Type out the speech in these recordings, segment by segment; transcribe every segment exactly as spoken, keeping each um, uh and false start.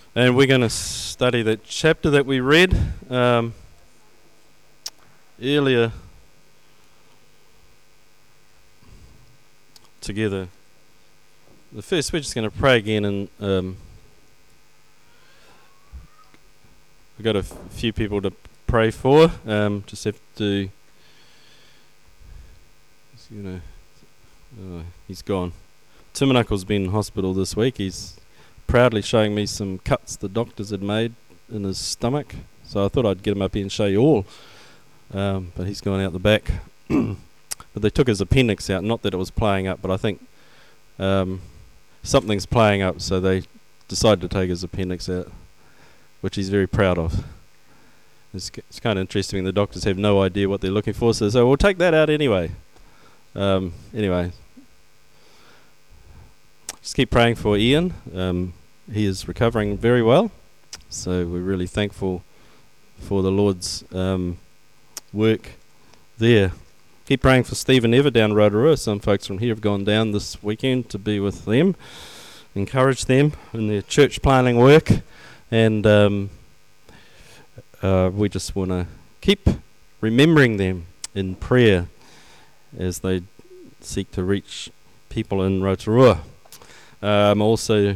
And we're going to study that chapter that we read um, earlier together. The first, we're just going to pray again, and um, we've got a f- few people to pray for. Um, just have to, you know, uh, he's gone. Timanaka's been in hospital this week. He's proudly showing me some cuts the doctors had made in his stomach, so I thought I'd get him up here and show you all, um, but he's gone out the back. But they took his appendix out, not that it was playing up, but I think um, something's playing up, so they decided to take his appendix out, which he's very proud of. It's, it's kind of interesting. The doctors have no idea what they're looking for, so, so we'll take that out anyway. Um, anyway, just keep praying for Ian. Um, he is recovering very well, so we're really thankful for the Lord's um, work there. Keep praying for Stephen Ever down Rotorua. Some folks from here have gone down this weekend to be with them. Encourage them in their church planning work, and um, uh, we just want to keep remembering them in prayer as they seek to reach people in Rotorua. Um, also,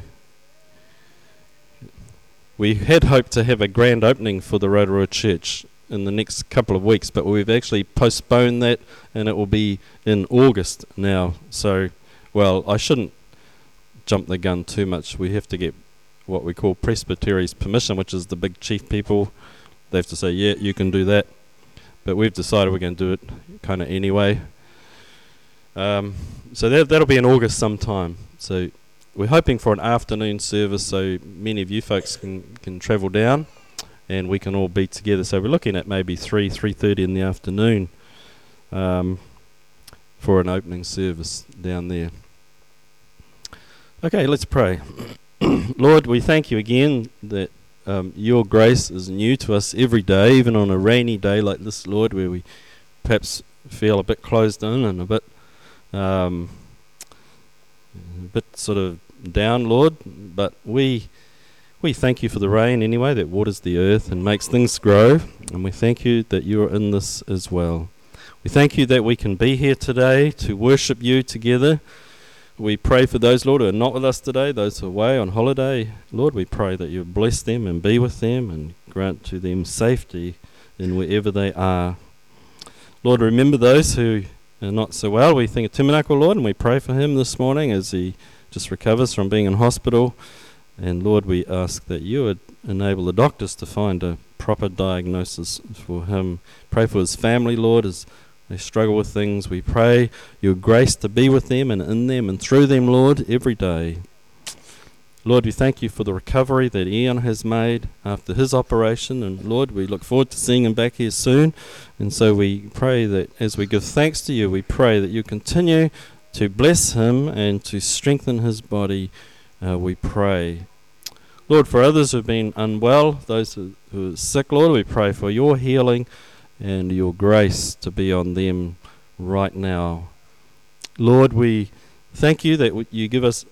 we had hoped to have a grand opening for the Rotorua Church in the next couple of weeks, but we've actually postponed that, and it will be in August now. So, well, I shouldn't jump the gun too much. We have to get what we call presbytery's permission, which is the big chief people. They have to say, yeah, you can do that. But we've decided we're going to do it kind of anyway. Um, so that, that'll be in August sometime. So we're hoping for an afternoon service so many of you folks can, can travel down and we can all be together. So we're looking at maybe three, three thirty in the afternoon um, for an opening service down there. Okay, let's pray. Lord, we thank you again that um, your grace is new to us every day, even on a rainy day like this, Lord, where we perhaps feel a bit closed in and a bit um, a bit sort of down, Lord, but we we thank you for the rain anyway that waters the earth and makes things grow, and we thank you that you are in this as well. We thank you that we can be here today to worship you together. We pray for those, Lord, who are not with us today, those who are away on holiday. Lord, we pray that you bless them and be with them and grant to them safety in wherever they are. Lord, remember those who are not so well. We think of Timanaka, Lord, and we pray for him this morning as he just recovers from being in hospital. And Lord, we ask that you would enable the doctors to find a proper diagnosis for him. Pray for his family, Lord, as they struggle with things. We pray your grace to be with them and in them and through them, Lord, every day. Lord, we thank you for the recovery that Ian has made after his operation. And Lord, we look forward to seeing him back here soon. And so we pray that as we give thanks to you, we pray that you continue to bless him and to strengthen his body. Uh, we pray. Lord, for others who have been unwell, those who, who are sick, Lord, we pray for your healing and your grace to be on them right now. Lord, we thank you that w- you give us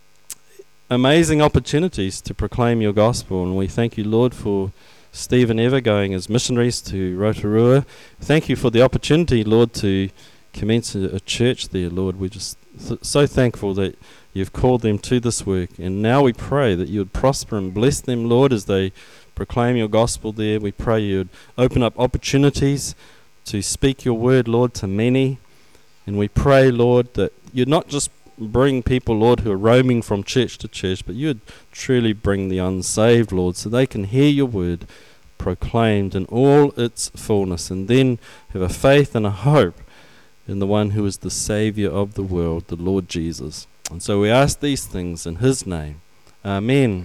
amazing opportunities to proclaim your gospel, and we thank you, Lord, for Stephen Ever going as missionaries to Rotorua. Thank you for the opportunity, Lord, to commence a, a church there, Lord. We're just th- so thankful that you've called them to this work, and now we pray that you would prosper and bless them, Lord, as they proclaim your gospel there. We pray you would open up opportunities to speak your word, Lord, to many, and we pray, Lord, that you'd not just bring people, Lord, who are roaming from church to church, but you would truly bring the unsaved, Lord, so they can hear your word proclaimed in all its fullness, and then have a faith and a hope in the one who is the Saviour of the world, the Lord Jesus. And so we ask these things in his name. Amen.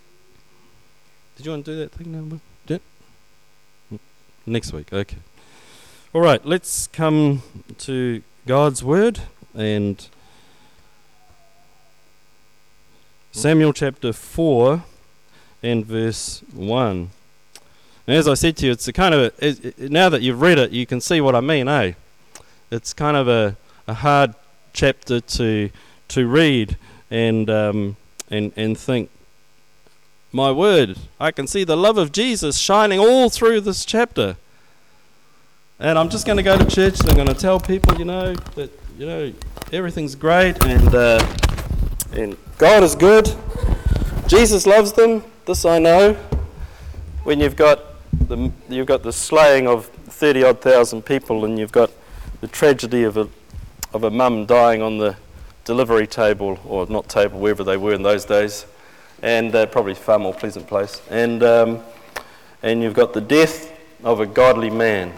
Did you want to do that thing now? Yeah? Next week, okay. All right, let's come to God's word, and Samuel chapter four and verse one. And as I said to you, it's a kind of a, it, it, now that you've read it, you can see what I mean, eh? It's kind of a, a hard chapter to to read and um, and and think, My word, I can see the love of Jesus shining all through this chapter. And I'm just going to go to church and I'm going to tell people, you know, that, you know, everything's great and uh, and God is good. Jesus loves them. This I know. When you've got the you've got the slaying of thirty odd thousand people, and you've got the tragedy of a of a mum dying on the delivery table, or not table, wherever they were in those days, and uh, probably far more pleasant place. And um, and you've got the death of a godly man.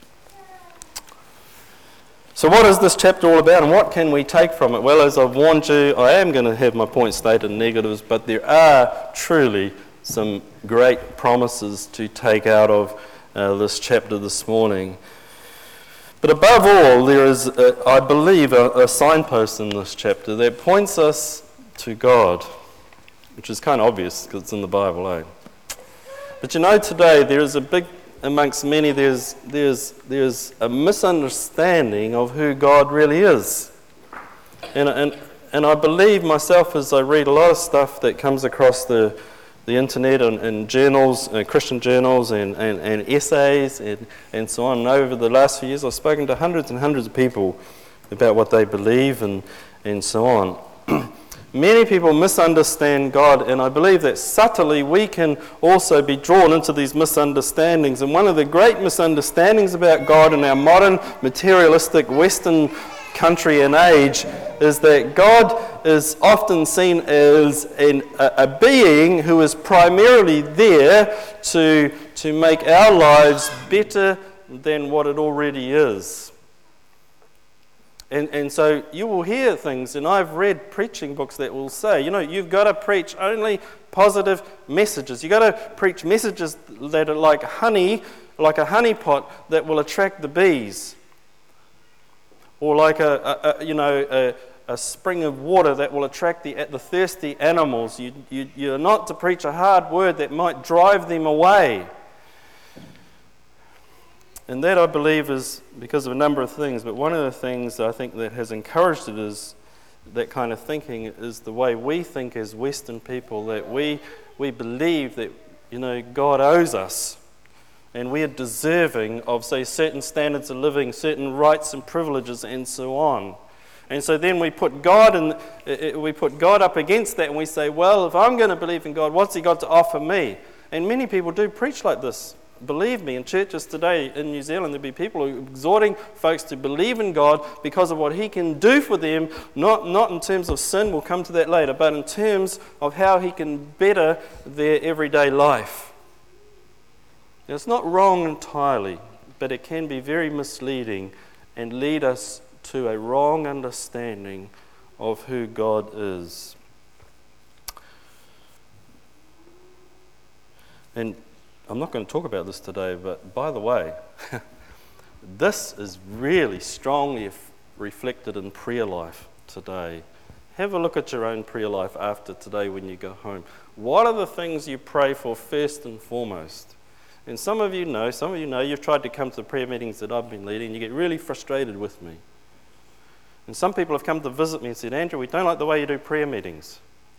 So what is this chapter all about, and what can we take from it? Well, as I've warned you, I am going to have my points stated in negatives, but there are truly some great promises to take out of uh, this chapter this morning. But above all, there is, a, I believe, a, a signpost in this chapter that points us to God, which is kind of obvious because it's in the Bible, eh? But you know, today there is a big, amongst many, there's there's there's a misunderstanding of who God really is, and and and I believe myself as I read a lot of stuff that comes across the the internet and, and journals, uh, Christian journals, and, and, and essays, and, and so on. And over the last few years, I've spoken to hundreds and hundreds of people about what they believe and and so on. Many people misunderstand God, and I believe that subtly we can also be drawn into these misunderstandings. And one of the great misunderstandings about God in our modern materialistic Western country and age is that God is often seen as an, a, a being who is primarily there to, to make our lives better than what it already is. And, and so you will hear things, and I've read preaching books that will say, you know, you've got to preach only positive messages. You've got to preach messages that are like honey, like a honey pot that will attract the bees. Or like a, a, a you know, a, a spring of water that will attract the, the thirsty animals. You, you, you're not to preach a hard word that might drive them away. And that, I believe, is because of a number of things. But one of the things I think that has encouraged it is that kind of thinking is the way we think as Western people, that we we believe that, you know, God owes us. And we are deserving of, say, certain standards of living, certain rights and privileges, and so on. And so then we put God in, we put God up against that, and we say, well, if I'm going to believe in God, what's He got to offer me? And many people do preach like this. Believe me, in churches today in New Zealand, there'll be people who are exhorting folks to believe in God because of what He can do for them, not, not in terms of sin, we'll come to that later, but in terms of how He can better their everyday life. Now, it's not wrong entirely, but it can be very misleading and lead us to a wrong understanding of who God is. And I'm not going to talk about this today, but by the way, this is really strongly reflected in prayer life today. Have a look at your own prayer life after today when you go home. What are the things you pray for first and foremost? And some of you know, some of you know, you've tried to come to the prayer meetings that I've been leading, and you get really frustrated with me. And some people have come to visit me and said, Andrew, we don't like the way you do prayer meetings.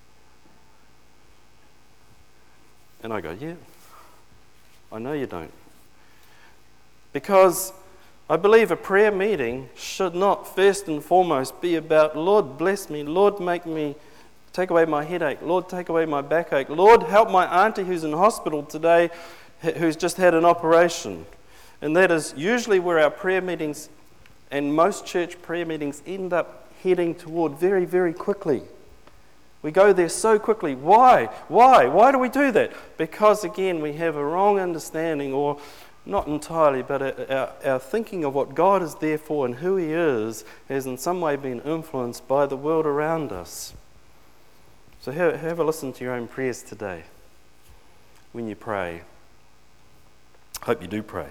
And I go, yeah. I know you don't. Because I believe a prayer meeting should not first and foremost be about, Lord, bless me, Lord, make me, take away my headache, Lord, take away my backache, Lord, help my auntie who's in hospital today, who's just had an operation. And that is usually where our prayer meetings and most church prayer meetings end up heading toward very, very quickly. We go there so quickly. Why? Why? Why do we do that? Because, again, we have a wrong understanding, or not entirely, but our, our thinking of what God is there for and who He is has in some way been influenced by the world around us. So have, have a listen to your own prayers today when you pray. I hope you do pray.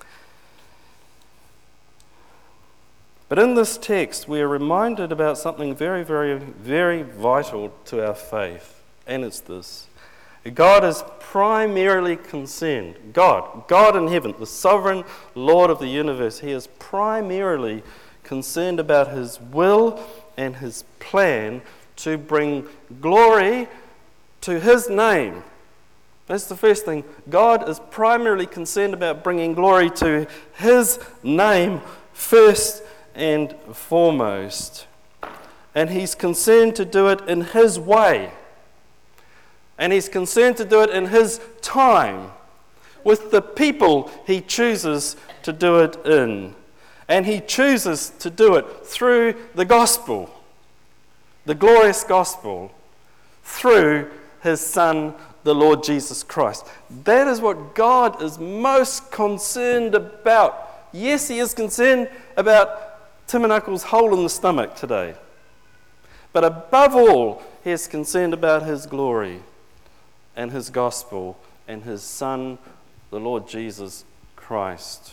But in this text, we are reminded about something very, very, very vital to our faith, and it's this. God is primarily concerned, God, God in heaven, the sovereign Lord of the universe, He is primarily concerned about His will and His plan to bring glory to His name That's the first thing. God is primarily concerned about bringing glory to His name first and foremost. And He's concerned to do it in His way. And He's concerned to do it in His time, with the people He chooses to do it in. And He chooses to do it through the gospel, the glorious gospel, through His Son, the Lord Jesus Christ. That is what God is most concerned about. Yes, He is concerned about Timanuckle's hole in the stomach today. But above all, He is concerned about His glory and His gospel and His Son, the Lord Jesus Christ.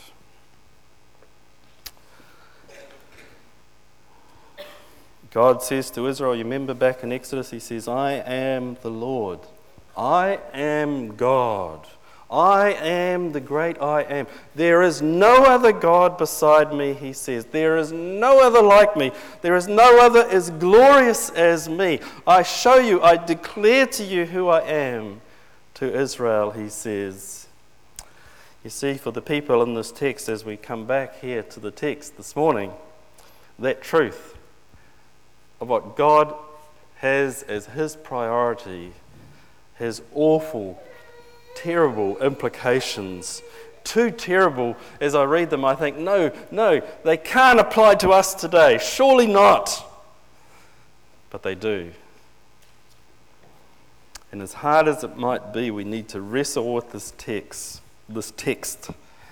God says to Israel, you remember back in Exodus, He says, I am the Lord. I am God. I am the great I am. There is no other God beside me, He says. There is no other like me. There is no other as glorious as me. I show you, I declare to you who I am. To Israel, He says. You see, for the people in this text, as we come back here to the text this morning, that truth of what God has as His priority has awful, terrible implications. Too terrible. As I read them, I think, no, no, they can't apply to us today. Surely not. But they do. And as hard as it might be, we need to wrestle with this text. This text.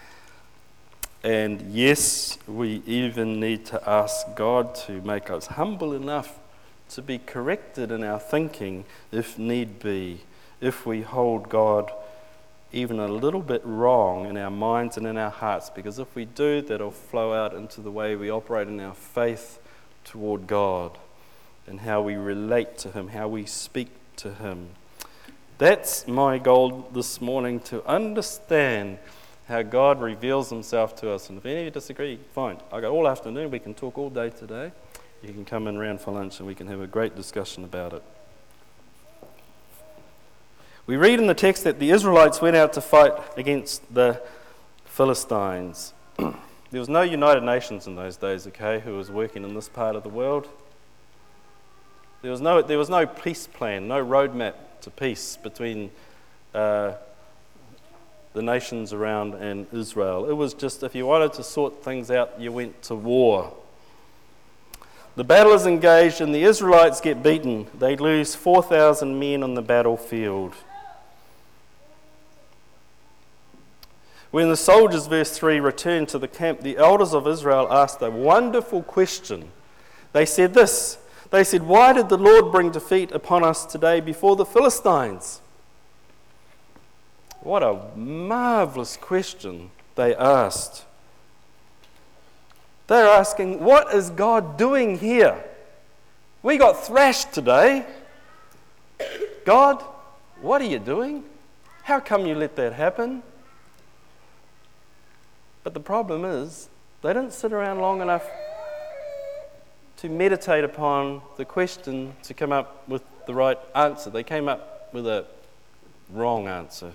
And yes, we even need to ask God to make us humble enough to be corrected in our thinking, if need be, if we hold God even a little bit wrong in our minds and in our hearts, because if we do, that'll flow out into the way we operate in our faith toward God and how we relate to Him, how we speak to Him. That's my goal this morning, to understand how God reveals Himself to us. And if any of you disagree, fine. I've got all afternoon, we can talk all day today. You can come in round for lunch and we can have a great discussion about it. We read in the text that the Israelites went out to fight against the Philistines. There was no United Nations in those days, okay, who was working in this part of the world. There was no, there was no peace plan, no roadmap to peace between uh, the nations around and Israel. It was just, if you wanted to sort things out, you went to war. The battle is engaged and the Israelites get beaten. They lose four thousand men on the battlefield. When the soldiers, verse three, returned to the camp, the elders of Israel asked a wonderful question. They said this, they said, why did the Lord bring defeat upon us today before the Philistines? What a marvelous question they asked. They're asking, what is God doing here? We got thrashed today. God, what are you doing? How come you let that happen? But the problem is, they didn't sit around long enough to meditate upon the question to come up with the right answer. They came up with a wrong answer.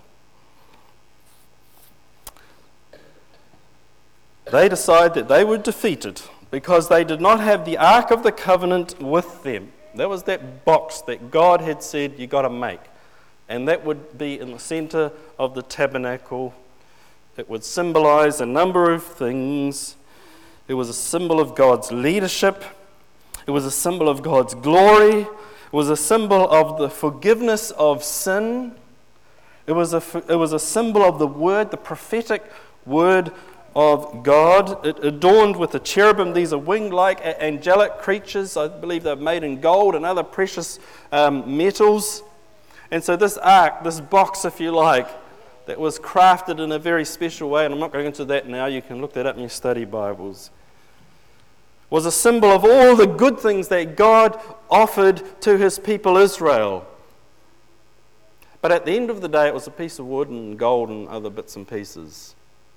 They decided that they were defeated because they did not have the Ark of the Covenant with them. That was that box that God had said you got to make. And that would be in the center of the tabernacle. It would symbolize a number of things. It was a symbol of God's leadership. It was a symbol of God's glory. It was a symbol of the forgiveness of sin. It was a, it was a symbol of the word, the prophetic word of God. It adorned with the cherubim. These are winged-like angelic creatures. I believe they're made in gold and other precious um, metals. And so this ark, this box, if you like, that was crafted in a very special way, and I'm not going into that now, you can look that up in your study Bibles, was a symbol of all the good things that God offered to His people Israel. But at the end of the day, it was a piece of wood and gold and other bits and pieces.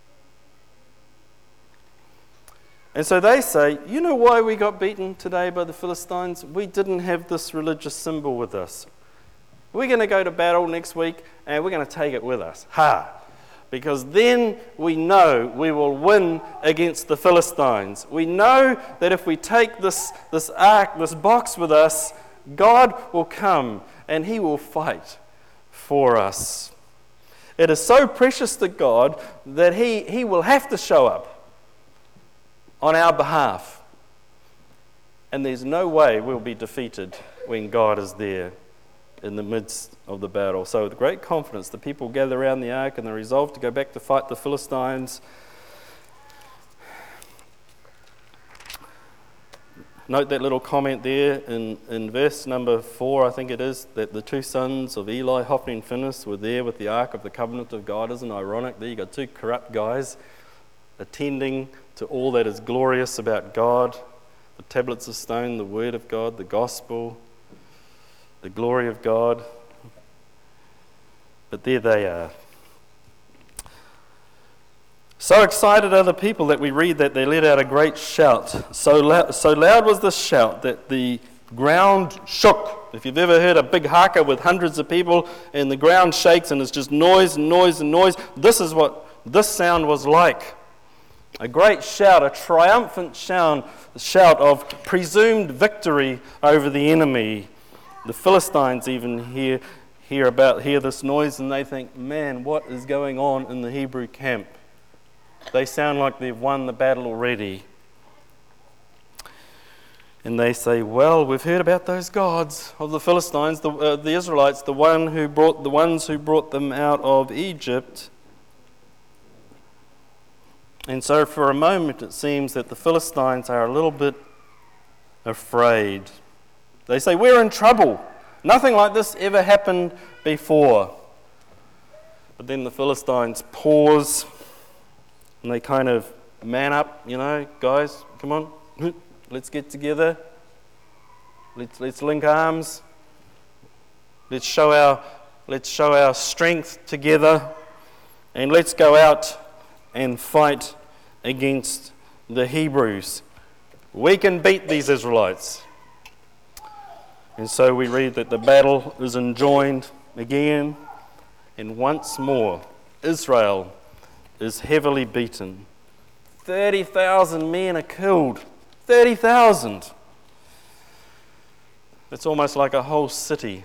And so they say, you know why we got beaten today by the Philistines? We didn't have this religious symbol with us. We're going to go to battle next week and we're going to take it with us. Ha! Because then we know we will win against the Philistines. We know that if we take this, this ark, this box with us, God will come and he will fight for us. It is so precious to God that he, he will have to show up on our behalf. And there's no way we'll be defeated when God is there in the midst of the battle. So with great confidence, the people gather around the ark and they resolve to go back to fight the Philistines. Note that little comment there in, in verse number four, I think it is, that the two sons of Eli, Hophni and Phinehas, were there with the ark of the covenant of God. Isn't it ironic? There you got two corrupt guys attending to all that is glorious about God, the tablets of stone, the word of God, the gospel, the glory of God. But there they are. So excited are the people that we read that they let out a great shout. So loud, so loud was the shout that the ground shook. If you've ever heard a big haka with hundreds of people and the ground shakes and it's just noise and noise and noise, this is what this sound was like. A great shout, a triumphant shout, shout of presumed victory over the enemy. The Philistines even hear, hear about hear this noise and they think, man, what is going on in the Hebrew camp? They sound like they've won the battle already. And they say, well, we've heard about those gods of the Philistines, the, uh, the Israelites, the one who brought the ones who brought them out of Egypt. And so for a moment it seems that the Philistines are a little bit afraid. They say, we're in trouble. Nothing like this ever happened before. But then the Philistines pause and they kind of man up, you know, guys, come on, let's get together. Let's let's link arms. Let's show our let's show our strength together, and let's go out and fight against the Hebrews. We can beat these Israelites. And so we read that the battle is enjoined again, and once more Israel is heavily beaten. thirty thousand men are killed. thirty thousand. It's almost like a whole city.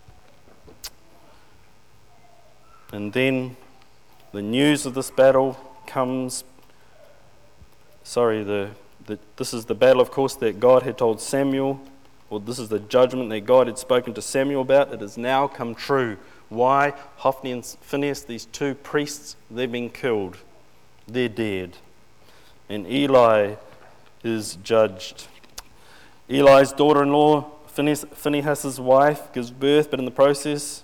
And then the news of this battle comes. Sorry, the, the this is the battle, of course, that God had told Samuel, or this is the judgment that God had spoken to Samuel about. It has now come true. Why? Hophni and Phinehas, these two priests, they've been killed. They're dead. And Eli is judged. Eli's daughter-in-law, Phinehas, Phinehas' wife, gives birth, but in the process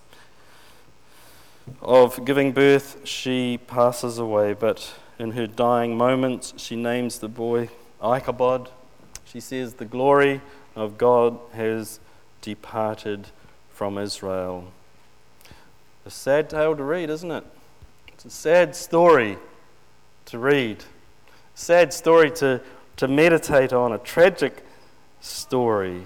of giving birth, she passes away. But in her dying moments, she names the boy Ichabod. She says, the glory of God has departed from Israel. A sad tale to read, isn't it? It's a sad story to read. Sad story to, to meditate on, a tragic story.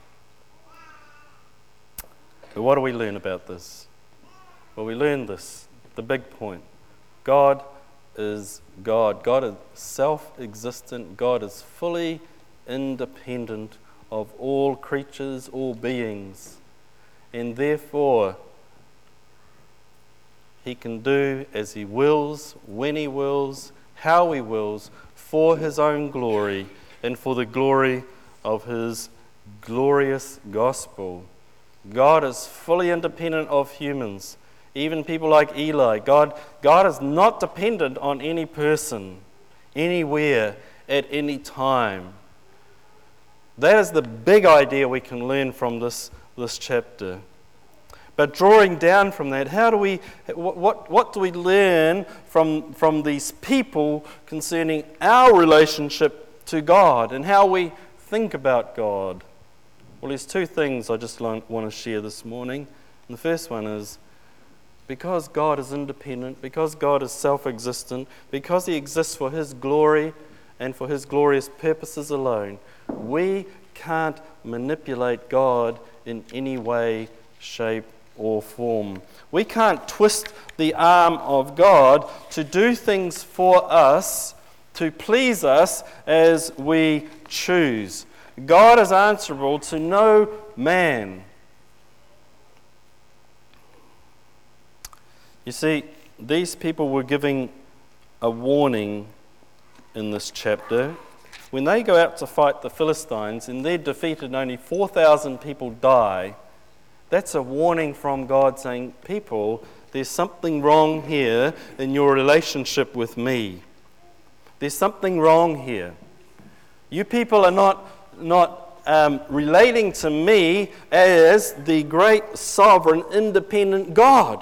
But what do we learn about this? Well, we learn this, the big point. God is God. God is self-existent. God is fully independent of all creatures, all beings. And therefore, He can do as He wills, when He wills, how He wills, for His own glory and for the glory of His glorious gospel. God is fully independent of humans, even people like Eli. God, God is not dependent on any person, anywhere, at any time. That is the big idea we can learn from this, this chapter. But drawing down from that, how do we, what, what, what do we learn from, from these people concerning our relationship to God and how we think about God? Well, there's two things I just want to share this morning. And the first one is, because God is independent, because God is self-existent, because He exists for His glory and for His glorious purposes alone, we can't manipulate God in any way, shape, or form. We can't twist the arm of God to do things for us, to please us as we choose. God is answerable to no man. You see, these people were giving a warning in this chapter. When they go out to fight the Philistines and they're defeated and only four thousand people die, that's a warning from God saying, people, there's something wrong here in your relationship with me. There's something wrong here. You people are not, not um, relating to me as the great sovereign independent God.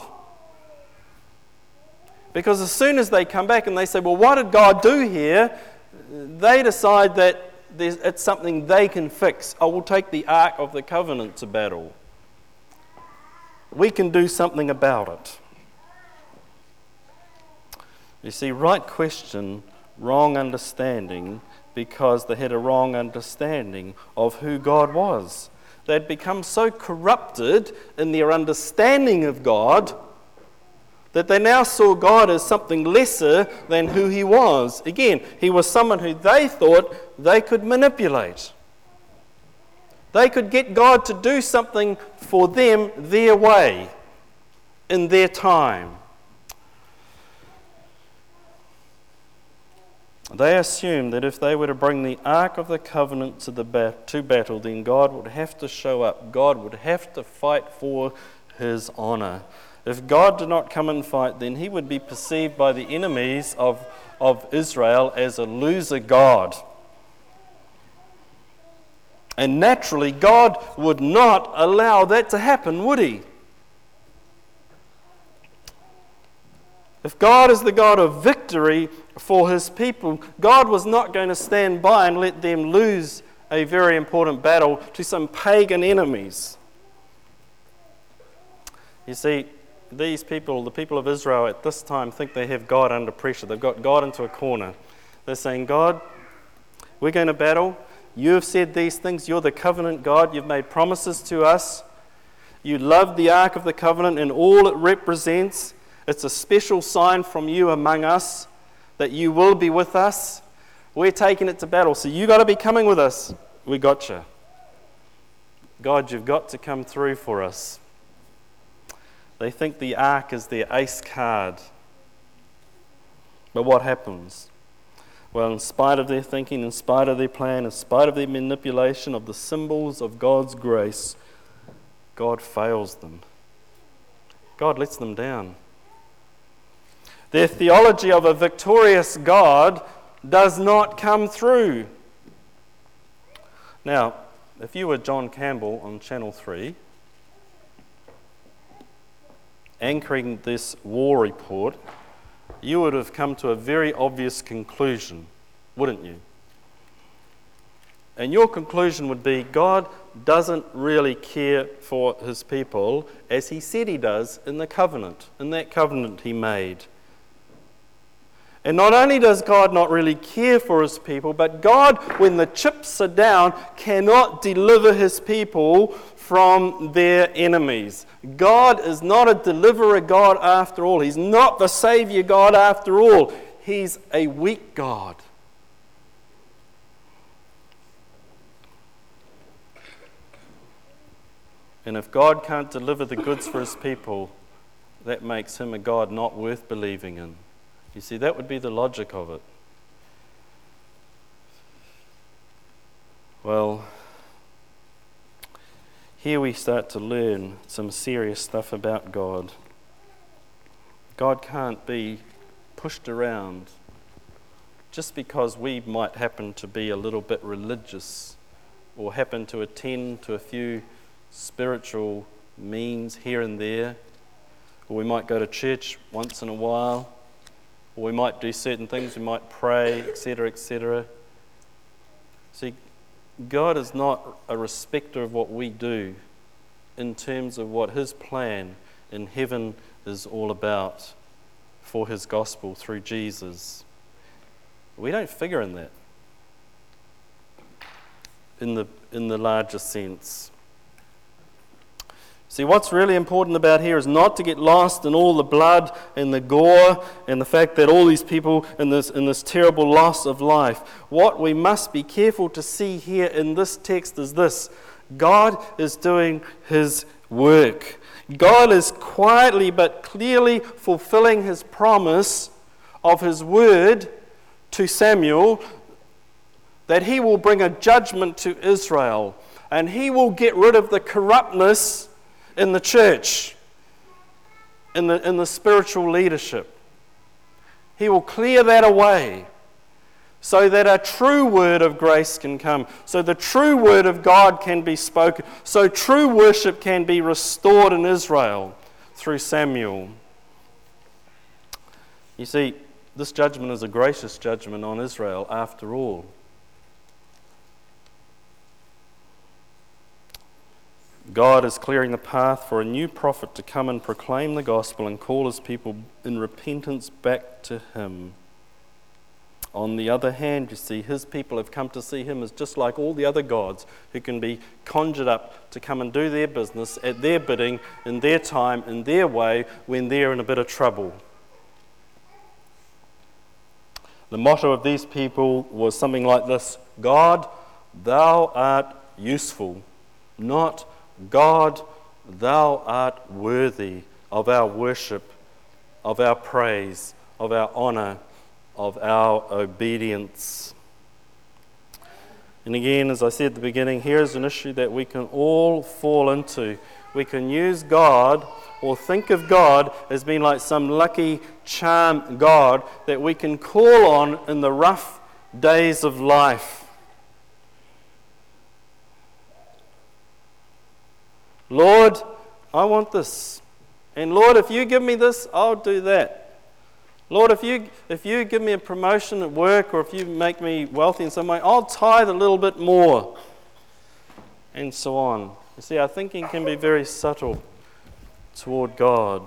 Because as soon as they come back and they say, well, what did God do here? They decide that there's, it's something they can fix. I will take the Ark of the Covenant to battle. We can do something about it. You see, right question, wrong understanding, because they had a wrong understanding of who God was. They'd become so corrupted in their understanding of God that they now saw God as something lesser than who he was. Again, he was someone who they thought they could manipulate. They could get God to do something for them their way, in their time. They assumed that if they were to bring the Ark of the Covenant to, the bat- to battle, then God would have to show up. God would have to fight for his honour. If God did not come and fight, then he would be perceived by the enemies of, of Israel as a loser God. And naturally, God would not allow that to happen, would he? If God is the God of victory for his people, God was not going to stand by and let them lose a very important battle to some pagan enemies. You see, these people, the people of Israel at this time, think they have God under pressure. They've got God into a corner. They're saying, God, we're going to battle. You have said these things. You're the covenant God. You've made promises to us. You love the Ark of the Covenant and all it represents. It's a special sign from you among us that you will be with us. We're taking it to battle, so you got to be coming with us. We got you. God, you've got to come through for us. They think the Ark is their ace card. But what happens? Well, in spite of their thinking, in spite of their plan, in spite of their manipulation of the symbols of God's grace, God fails them. God lets them down. Their theology of a victorious God does not come through. Now, if you were John Campbell on Channel three, anchoring this war report, you would have come to a very obvious conclusion, wouldn't you? And your conclusion would be, God doesn't really care for his people as he said he does in the covenant, in that covenant he made. And not only does God not really care for his people, but God, when the chips are down, cannot deliver his people from their enemies. God is not a deliverer God after all. He's not the Saviour God after all. He's a weak God. And if God can't deliver the goods for his people, that makes him a God not worth believing in. You see, that would be the logic of it. Well, here we start to learn some serious stuff about God. God can't be pushed around just because we might happen to be a little bit religious or happen to attend to a few spiritual means here and there, or we might go to church once in a while, or we might do certain things, we might pray, et cetera, et cetera. See, God is not a respecter of what we do in terms of what his plan in heaven is all about for his gospel through Jesus. We don't figure in that, in the, in the larger sense. See, what's really important about here is not to get lost in all the blood and the gore and the fact that all these people in this, in this terrible loss of life. What we must be careful to see here in this text is this: God is doing His work. God is quietly but clearly fulfilling His promise of His word to Samuel that He will bring a judgment to Israel and He will get rid of the corruptness in the church, in the, in the spiritual leadership. He will clear that away so that a true word of grace can come, so the true word of God can be spoken, so true worship can be restored in Israel through Samuel. You see, this judgment is a gracious judgment on Israel after all. God is clearing the path for a new prophet to come and proclaim the gospel and call His people in repentance back to Him. On the other hand, you see, His people have come to see Him as just like all the other gods who can be conjured up to come and do their business at their bidding, in their time, in their way, when they're in a bit of trouble. The motto of these people was something like this: God, Thou art useful, not God, Thou art worthy of our worship, of our praise, of our honour, of our obedience. And again, as I said at the beginning, here's an issue that we can all fall into. We can use God or think of God as being like some lucky charm God that we can call on in the rough days of life. Lord, I want this. And Lord, if you give me this, I'll do that. Lord, if you if you give me a promotion at work, or if you make me wealthy in some way, I'll tithe a little bit more. And so on. You see, our thinking can be very subtle toward God.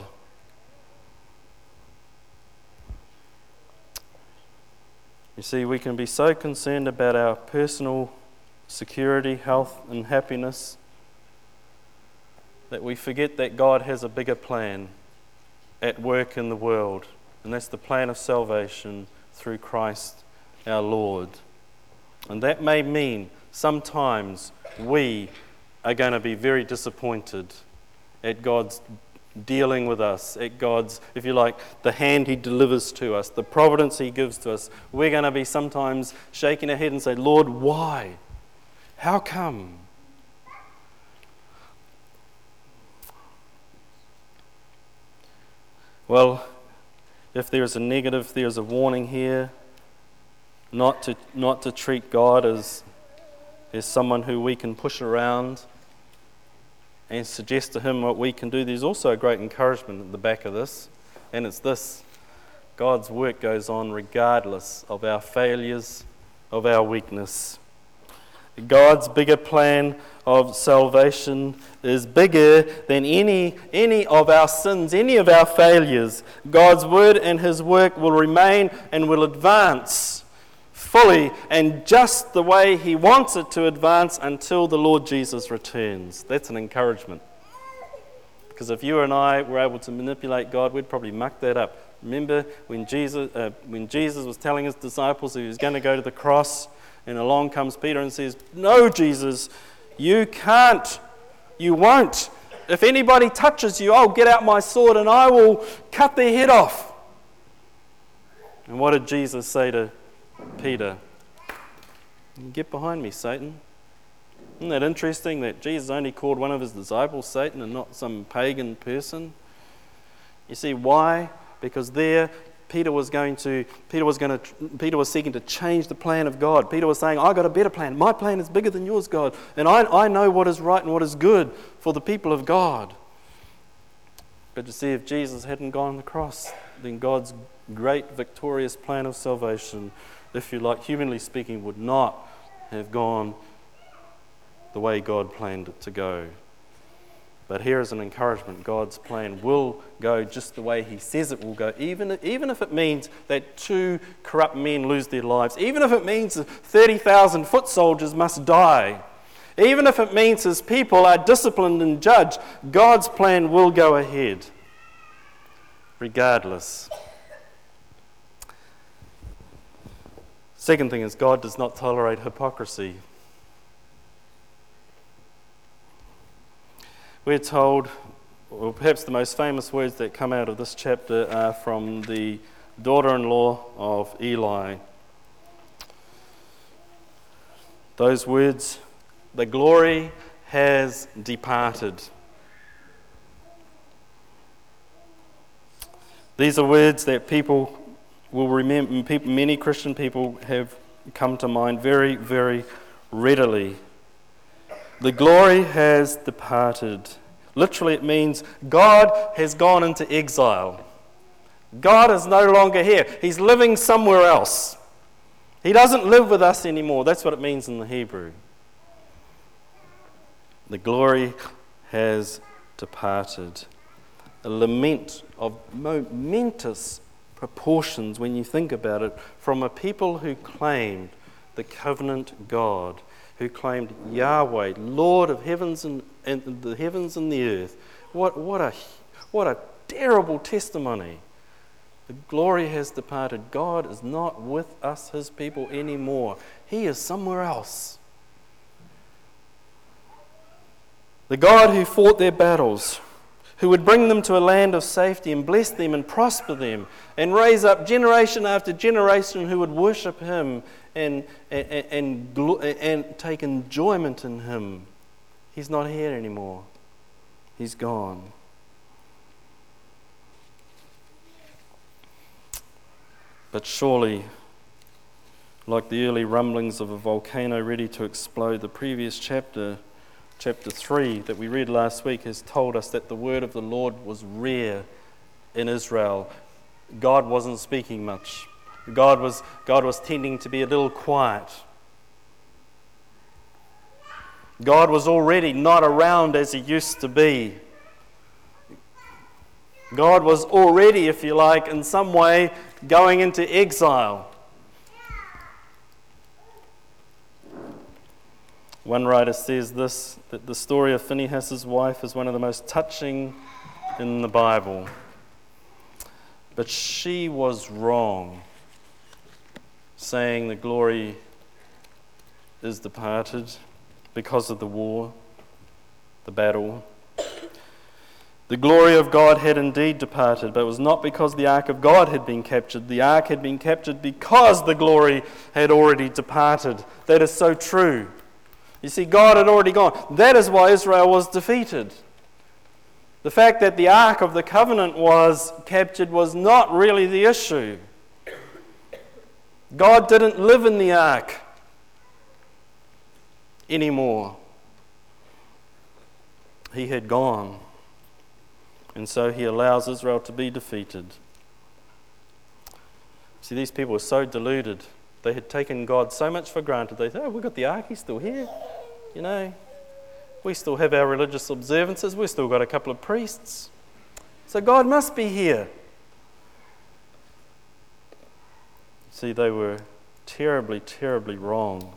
You see, we can be so concerned about our personal security, health, and happiness that we forget that God has a bigger plan at work in the world, and that's the plan of salvation through Christ our Lord. And that may mean sometimes we are going to be very disappointed at God's dealing with us, at God's, if you like, the hand He delivers to us, the providence He gives to us. We're going to be sometimes shaking our head and say, Lord, why? How come? Well, if there's a negative, there's a warning here, not to not to treat God as, as someone who we can push around and suggest to Him what we can do. There's also a great encouragement at the back of this, and it's this: God's work goes on regardless of our failures, of our weakness. God's bigger plan of salvation is bigger than any, any of our sins, any of our failures. God's word and His work will remain and will advance fully and just the way He wants it to advance until the Lord Jesus returns. That's an encouragement. Because if you and I were able to manipulate God, we'd probably muck that up. Remember when Jesus, uh, when Jesus was telling His disciples He was going to go to the cross, and along comes Peter and says, "No, Jesus, you can't. You won't. If anybody touches you, I'll get out my sword and I will cut their head off." And what did Jesus say to Peter? "Get behind me, Satan." Isn't that interesting that Jesus only called one of His disciples Satan and not some pagan person? You see why? Because there Peter was going to, Peter was going to, Peter was seeking to change the plan of God. Peter was saying, "I got a better plan. My plan is bigger than yours, God. And I, I know what is right and what is good for the people of God." But you see, if Jesus hadn't gone on the cross, then God's great victorious plan of salvation, if you like, humanly speaking, would not have gone the way God planned it to go. But here is an encouragement: God's plan will go just the way He says it will go, even, even if it means that two corrupt men lose their lives, even if it means thirty thousand foot soldiers must die, Even if it means his people are disciplined and judged, God's plan will go ahead, regardless. Second thing is, God does not tolerate hypocrisy. We're told, or perhaps the most famous words that come out of this chapter are from the daughter-in-law of Eli. Those words, "The glory has departed." These are words that people will remember, people, many Christian people have come to mind very, very readily. The glory has departed. Literally, it means God has gone into exile. God is no longer here. He's living somewhere else. He doesn't live with us anymore. That's what it means in the Hebrew. The glory has departed. A lament of momentous proportions when you think about it, from a people who claimed the covenant God, who claimed Yahweh, Lord of heavens and, and the heavens and the earth. What what a what a terrible testimony. The glory has departed. God is not with us, his people, anymore. He is somewhere else. The God who fought their battles, who would bring them to a land of safety and bless them and prosper them and raise up generation after generation who would worship him and, and, and, and, and take enjoyment in him. He's not here anymore. He's gone. But surely, like the early rumblings of a volcano ready to explode, the previous chapter, chapter three that we read last week, has told us that the word of the Lord was rare in Israel. God wasn't speaking much. God was, God was tending to be a little quiet. God was already not around as he used to be. God was already, if you like, in some way going into exile. One writer says this, that the story of Phinehas' wife is one of the most touching in the Bible. But she was wrong, saying the glory is departed because of the war, the battle. The glory of God had indeed departed, but it was not because the ark of God had been captured. The ark had been captured because the glory had already departed. That is so true. You see, God had already gone. That is why Israel was defeated. The fact that the Ark of the Covenant was captured was not really the issue. God didn't live in the Ark anymore. He had gone. And so he allows Israel to be defeated. See, these people were so deluded. They had taken God so much for granted. They thought, oh, we've got the Ark, he's still here. You know, we still have our religious observances. We've still got a couple of priests. So God must be here. See, they were terribly, terribly wrong.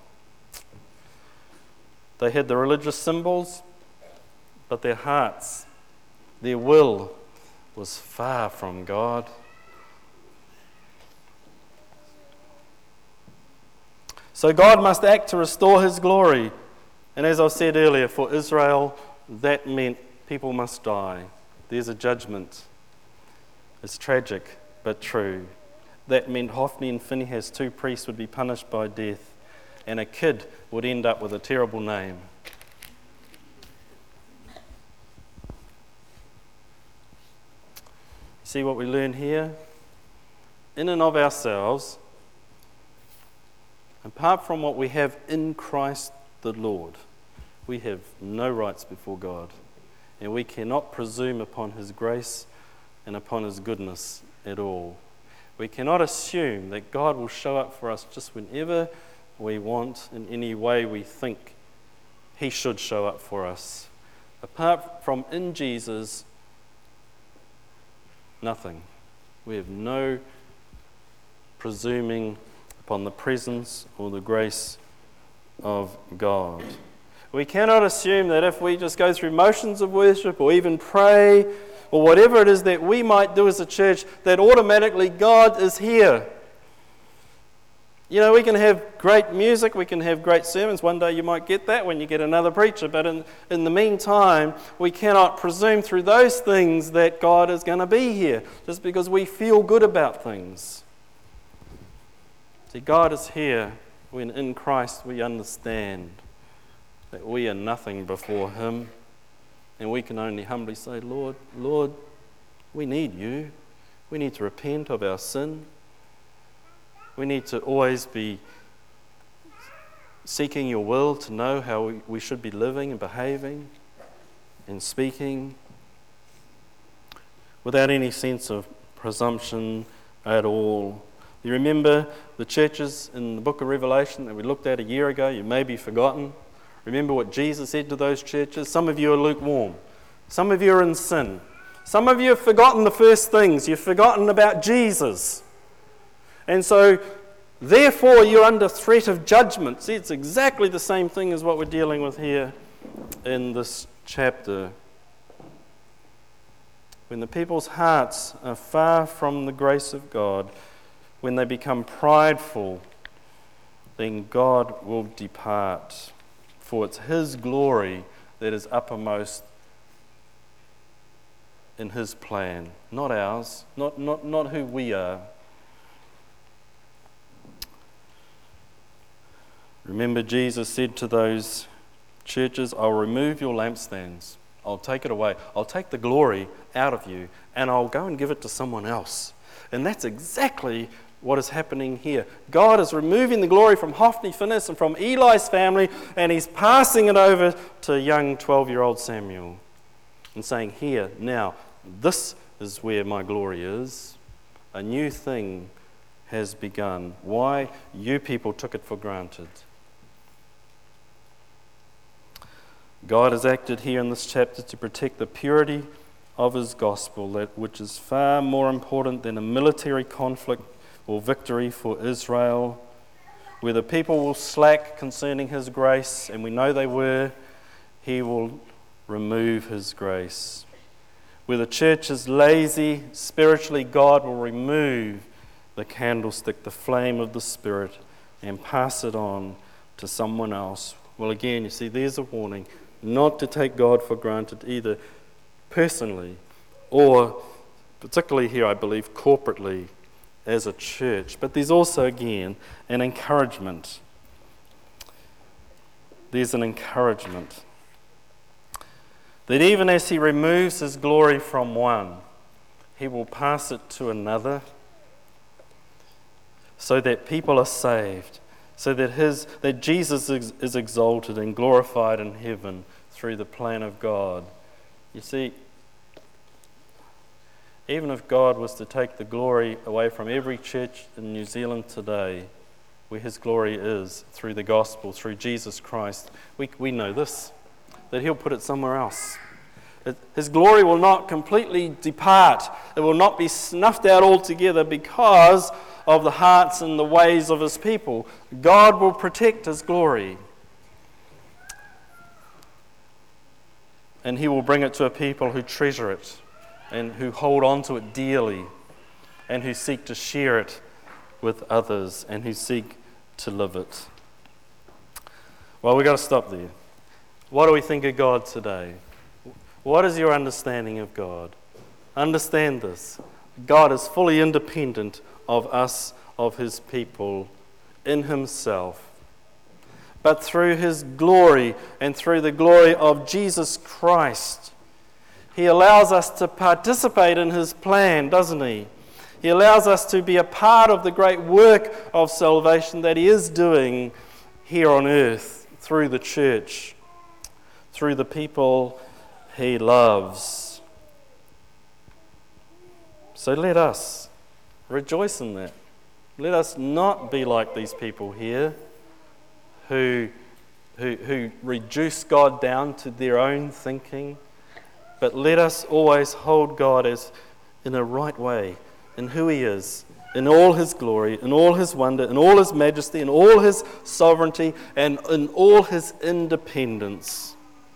They had the religious symbols, but their hearts, their will was far from God. So God must act to restore his glory. And as I said earlier, for Israel, that meant people must die. There's a judgment. It's tragic, but true. That meant Hophni and Phinehas, two priests, would be punished by death, and a kid would end up with a terrible name. See what we learn here? In and of ourselves, apart from what we have in Christ the Lord, we have no rights before God, and we cannot presume upon his grace and upon his goodness at all. We cannot assume that God will show up for us just whenever we want, in any way we think he should show up for us. Apart from in Jesus, nothing. We have no presuming upon the presence or the grace of God. We cannot assume that if we just go through motions of worship or even pray or whatever it is that we might do as a church, that automatically God is here. You know, we can have great music, we can have great sermons. One day you might get that when you get another preacher. But in, in the meantime, we cannot presume through those things that God is going to be here just because we feel good about things. See, God is here when in Christ we understand that we are nothing before Him. And we can only humbly say, Lord, Lord, we need You. We need to repent of our sin. We need to always be seeking Your will to know how we, we should be living and behaving and speaking without any sense of presumption at all. You remember the churches in the book of Revelation that we looked at a year ago? You may be forgotten. Remember what Jesus said to those churches? Some of you are lukewarm. Some of you are in sin. Some of you have forgotten the first things. You've forgotten about Jesus. And so, therefore, you're under threat of judgment. See, it's exactly the same thing as what we're dealing with here in this chapter. When the people's hearts are far from the grace of God, when they become prideful, then God will depart. For it's His glory that is uppermost in His plan, not ours, not, not, not who we are. Remember, Jesus said to those churches, I'll remove your lampstands. I'll take it away. I'll take the glory out of you and I'll go and give it to someone else. And that's exactly what is happening here. God is removing the glory from Hophni, Phinehas, and from Eli's family, and He's passing it over to young twelve-year-old Samuel and saying, here, now, this is where my glory is. A new thing has begun. Why? You people took it for granted. God has acted here in this chapter to protect the purity of His gospel, that which is far more important than a military conflict or victory for Israel. Where the people will slack concerning His grace, and we know they were, He will remove His grace. Where the church is lazy spiritually, God will remove the candlestick, the flame of the Spirit, and pass it on to someone else. Well, again, you see, there's a warning not to take God for granted, either personally or, particularly here, I believe, corporately as a church. But there's also, again, an encouragement. There's an encouragement that even as He removes His glory from one, He will pass it to another, so that people are saved, so that his that Jesus is, is exalted and glorified in heaven through the plan of God. You see, even if God was to take the glory away from every church in New Zealand today, where His glory is through the gospel, through Jesus Christ, we, we know this, that He'll put it somewhere else. His glory will not completely depart. It will not be snuffed out altogether because of the hearts and the ways of His people. God will protect His glory. And He will bring it to a people who treasure it and who hold on to it dearly and who seek to share it with others and who seek to live it. Well, we've got to stop there. What do we think of God today? What is your understanding of God? Understand this. God is fully independent of us, of His people, in Himself. But through His glory and through the glory of Jesus Christ, He allows us to participate in His plan, doesn't He? He allows us to be a part of the great work of salvation that He is doing here on earth through the church, through the people He loves. So let us rejoice in that. Let us not be like these people here who, who, who reduce God down to their own thinking, but let us always hold God as in a right way, in who He is, in all his glory, in all his wonder, in all his majesty, in all his sovereignty, and in all his independence.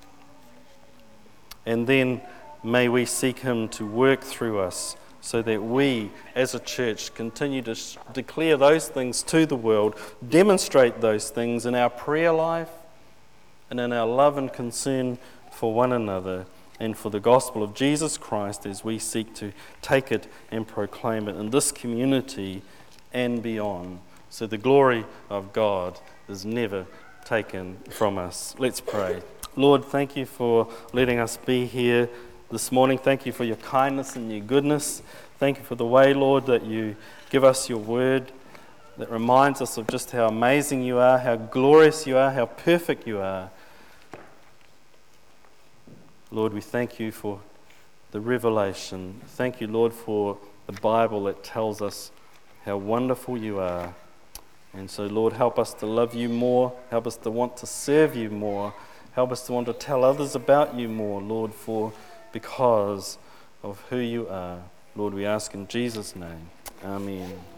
And then may we seek him to work through us so that we, as a church, continue to sh- declare those things to the world, demonstrate those things in our prayer life and in our love and concern for one another and for the gospel of Jesus Christ as we seek to take it and proclaim it in this community and beyond. So the glory of God is never taken from us. Let's pray. Lord, thank you for letting us be here this morning. Thank you for your kindness and your goodness. Thank you for the way, Lord, that you give us your word that reminds us of just how amazing you are, how glorious you are, how perfect you are. Lord, we thank you for the revelation. Thank you, Lord, for the Bible that tells us how wonderful you are. And so, Lord, help us to love you more. Help us to want to serve you more. Help us to want to tell others about you more, Lord, for because of who you are. Lord, we ask in Jesus' name. Amen.